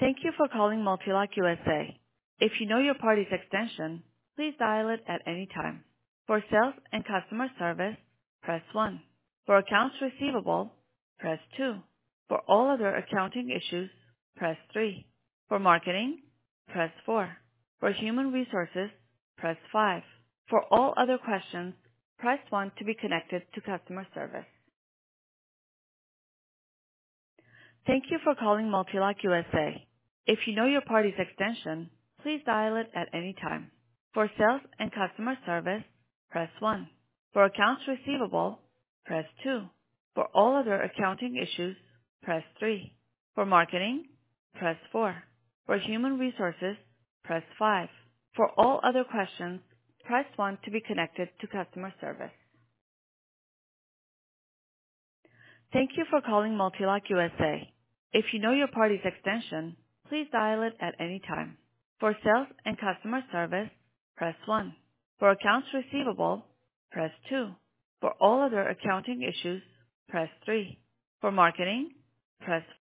Thank you for calling Multilock USA. If you know your party's extension, please dial it at any time. For sales and customer service, press 1. For accounts receivable, press 2. For all other accounting issues, press 3. For marketing, press 4. For human resources, press 5. For all other questions, press 1 to be connected to customer service. Thank you for calling Multilock USA. If you know your party's extension, please dial it at any time. For sales and customer service, press 1. For accounts receivable, press 2. For all other accounting issues, press 3. For marketing, press 4. For human resources, press 5. For all other questions, press 1 to be connected to customer service. Thank you for calling Multilock USA. If you know your party's extension, please dial it at any time. For sales and customer service, press 1. For accounts receivable, press 2. For all other accounting issues, press 3. For marketing, press